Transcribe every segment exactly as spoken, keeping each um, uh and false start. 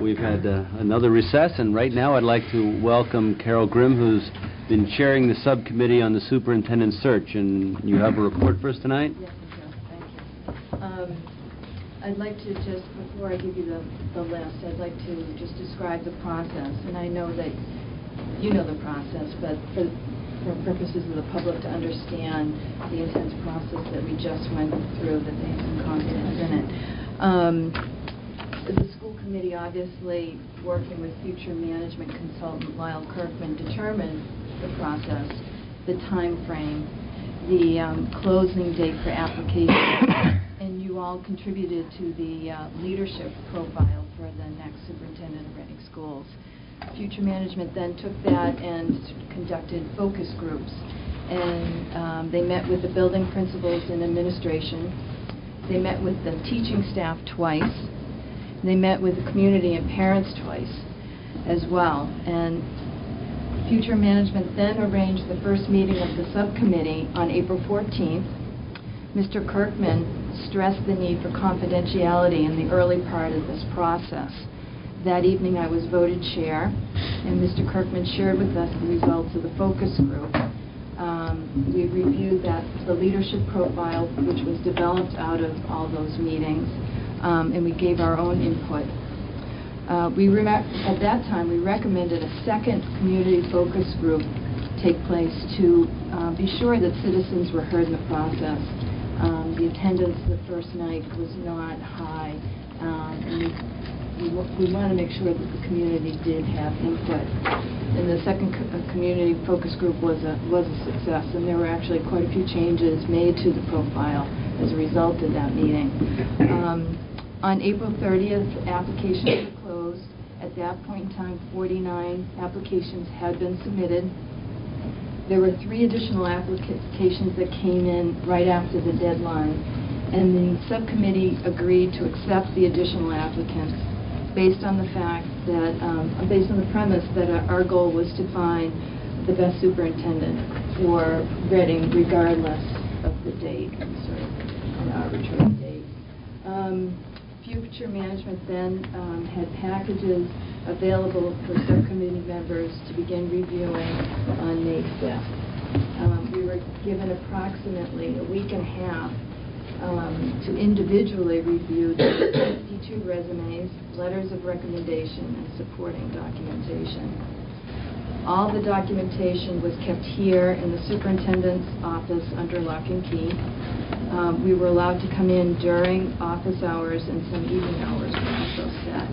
We've had uh, another recess, and right now I'd like to welcome Carol Grimm, who's been chairing the subcommittee on the superintendent search. And you have a report for us tonight? Yes, I do. Thank you. Um, I'd like to just, before I give you the, the list, I'd like to just describe the process. And I know that you know the process, but for, for purposes of the public to understand the intense process that we just went through, that they have some confidence in it. Um, the school committee, obviously, working with future management consultant Lyle Kirkman, determined the process, the time frame, the um, closing date for application, and you all contributed to the uh, leadership profile for the next superintendent of Reading Schools. Future management then took that and conducted focus groups, and um, they met with the building principals and administration. They met with the teaching staff twice. They met with the community and parents twice as well. And future management then arranged the first meeting of the subcommittee on April fourteenth. Mister Kirkman stressed the need for confidentiality in the early part of this process. That evening I was voted chair, and Mister Kirkman shared with us the results of the focus group. Um, we reviewed that the leadership profile, which was developed out of all those meetings, um, and we gave our own input. Uh, we re at that time, we recommended a second community focus group take place to uh, be sure that citizens were heard in the process. Um, the attendance the first night was not high, um, and we, we, we want to make sure that the community did have input. And the second co uh, community focus group was a, was a success, and there were actually quite a few changes made to the profile as a result of that meeting. Um, On April thirtieth, applications were closed. At that point in time, forty-nine applications had been submitted. There were three additional applications that came in right after the deadline, and the subcommittee agreed to accept the additional applicants based on the fact that, um, based on the premise that our goal was to find the best superintendent for Reading, regardless of the date, sort of an arbitrary date. Um, Future management then um, had packages available for subcommittee members to begin reviewing on May fifth. Um, we were given approximately a week and a half um, to individually review the fifty-two resumes, letters of recommendation, and supporting documentation. All the documentation was kept here in the superintendent's office under lock and key. Um, we were allowed to come in during office hours, and some evening hours were also set.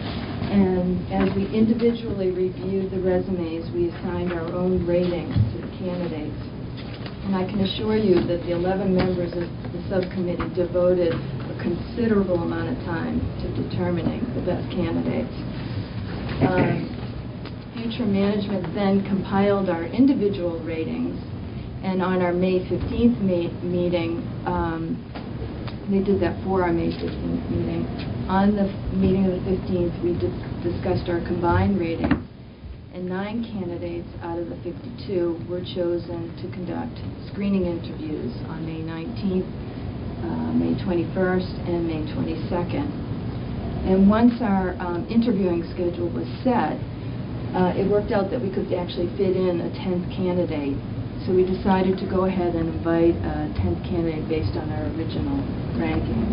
And as we individually reviewed the resumes, we assigned our own ratings to the candidates. And I can assure you that the eleven members of the subcommittee devoted a considerable amount of time to determining the best candidates. Um, Future management then compiled our individual ratings, and on our May fifteenth me meeting, um, they did that for our May fifteenth meeting. On the meeting of the fifteenth, we di discussed our combined ratings, and nine candidates out of the fifty-two were chosen to conduct screening interviews on May nineteenth, uh, May twenty-first, and May twenty-second. And once our um, interviewing schedule was set, Uh, it worked out that we could actually fit in a tenth candidate. So we decided to go ahead and invite a tenth candidate based on our original rankings.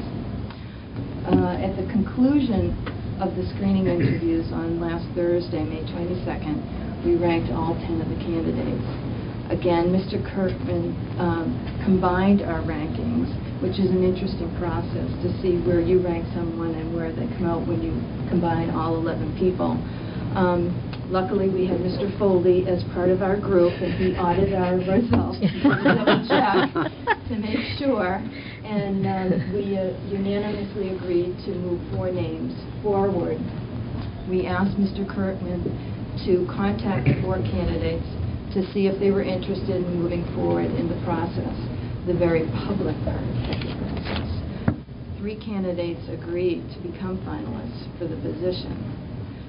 Uh, at the conclusion of the screening interviews on last Thursday, May twenty-second, we ranked all ten of the candidates. Again, Mister Kirkman um, combined our rankings, which is an interesting process to see where you rank someone and where they come out when you combine all eleven people. Um, Luckily, we had Mister Foley as part of our group, and he audited our results to double check to make sure. And um, we uh, unanimously agreed to move four names forward. We asked Mister Kirkman to contact the four candidates to see if they were interested in moving forward in the process, the very public part of the process. Three candidates agreed to become finalists for the position.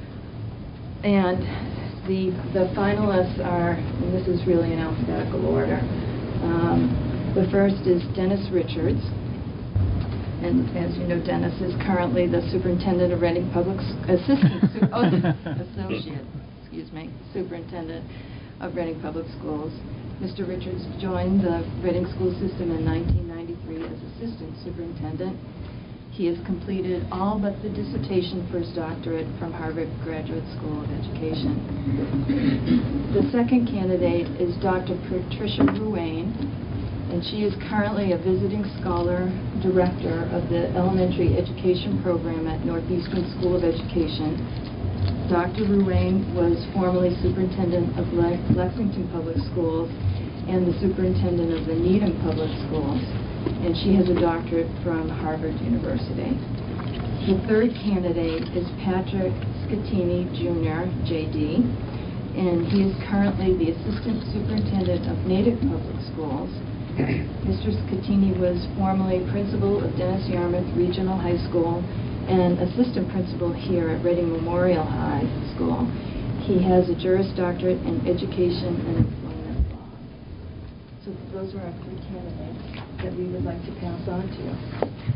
And the, the finalists are, and this is really in alphabetical order. Um, the first is Dennis Richards, And as you know, Dennis is currently the superintendent of Reading Public, S- assistant, su- oh, associate, excuse me, superintendent of Reading Public Schools. Mister Richards joined the Reading school system in nineteen ninety-three as assistant superintendent. He has completed all but the dissertation for his doctorate from Harvard Graduate School of Education. The second candidate is Doctor Patricia Ruane, and she is currently a visiting scholar director of the elementary education program at Northeastern School of Education. Doctor Ruane was formerly superintendent of Le- Lexington Public Schools and the superintendent of the Needham Public Schools, and she has a doctorate from Harvard University. The third candidate is Patrick Scatini, Junior, J D, and he is currently the assistant superintendent of Natick Public Schools. Mister Scatini was formerly principal of Dennis Yarmouth Regional High School and assistant principal here at Reading Memorial High School. He has a Juris Doctorate in Education and Employment Law. So those are our three candidates that we would like to pass on to you.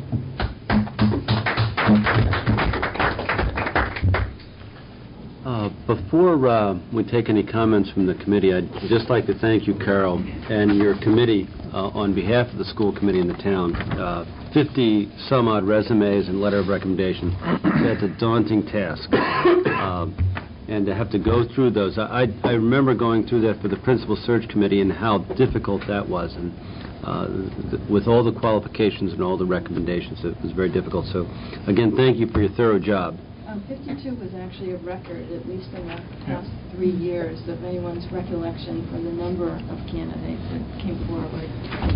Uh, before uh, we take any comments from the committee, I'd just like to thank you, Carol, and your committee uh, on behalf of the school committee in the town. Uh, fifty some odd resumes and letter of recommendation. That's a daunting task. Uh, and to have to go through those, I, I remember going through that for the principal search committee and how difficult that was. And uh, th- with all the qualifications and all the recommendations, it was very difficult. So, again, thank you for your thorough job. Um, fifty-two was actually a record, at least in the past three years, of anyone's recollection for the number of candidates that came forward.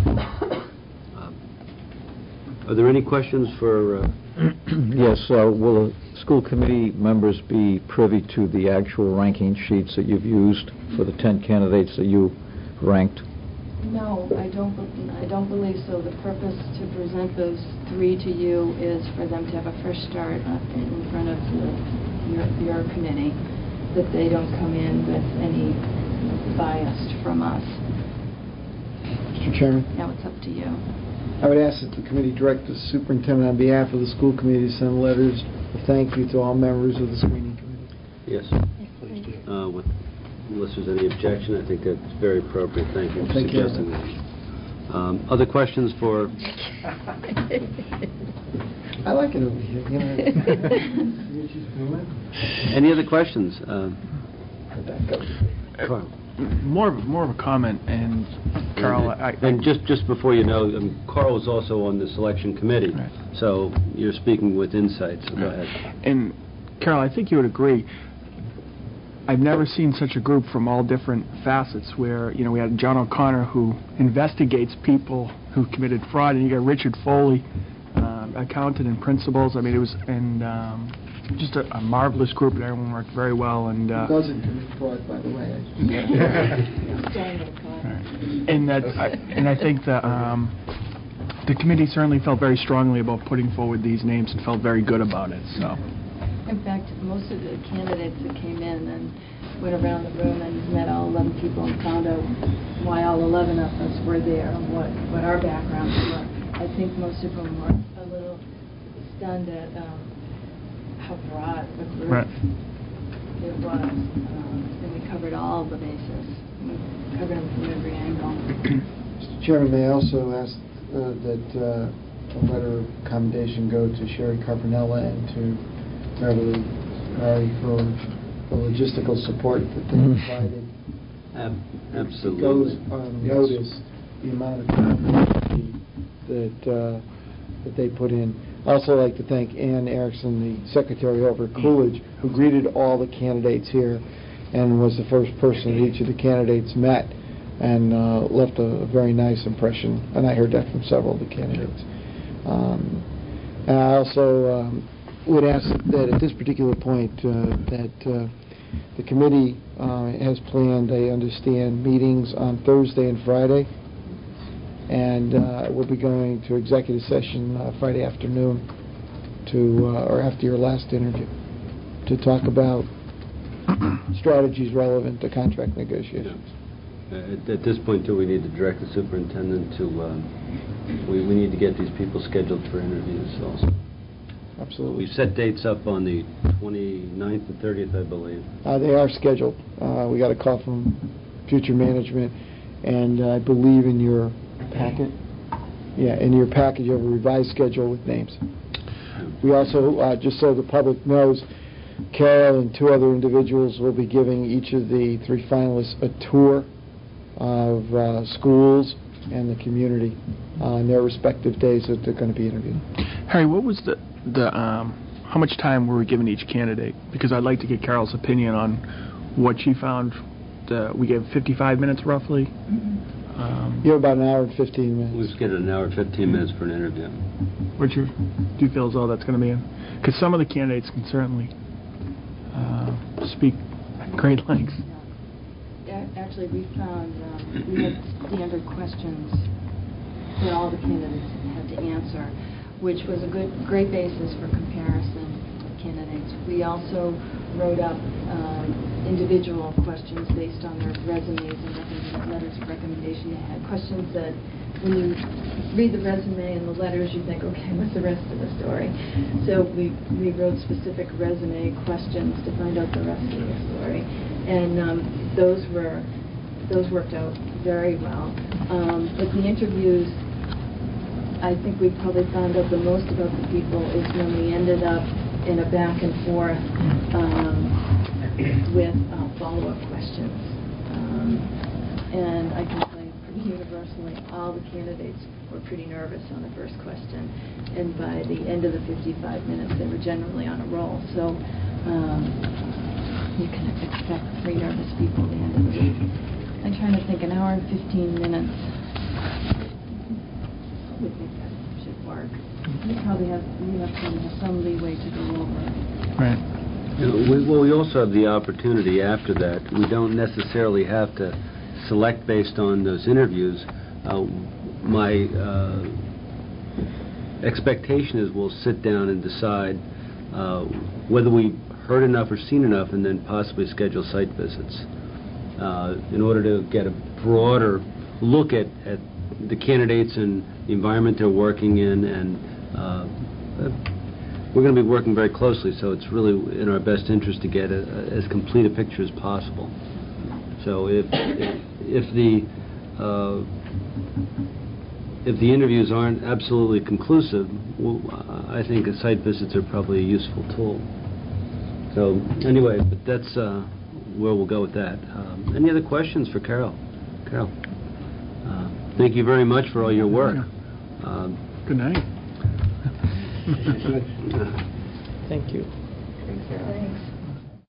Uh, are there any questions for... Uh, Yes, uh, will the school committee members be privy to the actual ranking sheets that you've used for the ten candidates that you ranked? No, I don't. be- I don't believe so. The purpose to present those three to you is for them to have a fresh start uh, in front of the, your, your committee, that they don't come in with any bias from us. Mister Chairman, Now it's up to you. I would ask that the committee direct the superintendent on behalf of the school committee to send letters of thank you to all members of the screening committee. yes. Uh, with, unless there's any objection, I think that's very appropriate. Thank you for Thank you. suggesting that. Um, other questions for... I like it over here. You know, Any other questions? Um, Carl. More of, more of a comment, and Carol, I... I And just, just before you know, um, Carl is also on the selection committee, Right. so you're speaking with insight, so go ahead. And Carol, I think you would agree, I've never seen such a group from all different facets where, you know, we had John O'Connor who investigates people who committed fraud, and you got Richard Foley, um, accountant and principals. I mean, it was, and um, just a, a marvelous group, and everyone worked very well. And uh, Who doesn't commit fraud, by the way? and that, I, and I think that um, the committee certainly felt very strongly about putting forward these names and felt very good about it. So. In fact, most of the candidates that came in and went around the room and met all eleven people and found out why all eleven of us were there and what, what our backgrounds were. I think most of them were a little stunned at um, how broad a group Right. it was. Um, and we covered all the bases. We covered them from every angle. Mister Chairman, may I also ask uh, that uh, a letter of commendation go to Sherry Carpinella and to Beverly Curry for the logistical support that they provided. Ab- It absolutely. goes unnoticed the amount of time that uh, that they put in. I'd also like to thank Ann Erickson, the secretary over at Coolidge, who greeted all the candidates here and was the first person that each of the candidates met and uh, left a very nice impression. And I heard that from several of the candidates. Um, and I also um, would ask that at this particular point uh, that uh, the committee uh, has planned, I understand, meetings on Thursday and Friday, and uh, we'll be going to executive session uh, Friday afternoon to, uh, or after your last interview, to talk about strategies relevant to contract negotiations. At at this point, do we need to direct the superintendent to, um, we we need to get these people scheduled for interviews also. Absolutely. We set dates up on the twenty-ninth and thirtieth, I believe. Uh, They are scheduled. Uh, We got a call from future management, and uh, I believe in your packet, yeah, in your package, you have a revised schedule with names. We also, uh, just so the public knows, Carol and two other individuals will be giving each of the three finalists a tour of uh, schools and the community on their respective days that they're going to be interviewed. Harry, what was the, the um, how much time were we giving each candidate? Because I'd like to get Carol's opinion on what she found. The, we gave fifty-five minutes roughly. Um, You have about an hour and fifteen minutes. We've scheduled an hour and fifteen minutes for an interview. What's your, do you feel as though that's going to be in? Because some of the candidates can certainly uh, speak at great lengths. Yeah. A- Actually, we found, um, we had standard questions that all the candidates had to answer, which was a good, great basis for comparison of candidates. We also wrote up um, individual questions based on their resumes and recommend- letters of recommendation. They had questions that, when you read the resume and the letters, you think, okay, what's the rest of the story? So we, we wrote specific resume questions to find out the rest of the story. And um, those were, those worked out very well. Um, but the interviews, I think we probably found out the most about the people is when we ended up in a back and forth um, with uh, follow-up questions. Um, and I can tell you pretty universally, all the candidates were pretty nervous on the first question. And by the end of the fifty-five minutes, they were generally on a roll. So um, you can expect three nervous people at the end of the week. I'm trying to think, an hour and fifteen minutes. We think that should work. We probably have, we have some, some leeway to go over. Right. You know, we, well, we also have the opportunity after that. We don't necessarily have to select based on those interviews. Uh, my uh, expectation is we'll sit down and decide uh, whether we heard enough or seen enough, and then possibly schedule site visits uh, in order to get a broader look at, at the candidates and the environment they're working in. And uh, we're going to be working very closely, so it's really in our best interest to get a, a, as complete a picture as possible. So if if, if the uh, if the interviews aren't absolutely conclusive, well, I think a site visits are probably a useful tool. So anyway, but that's uh, where we'll go with that. Um, any other questions for Carol? Carol, uh, thank you very much for all your work. Um, Good night. Thank you. Thanks.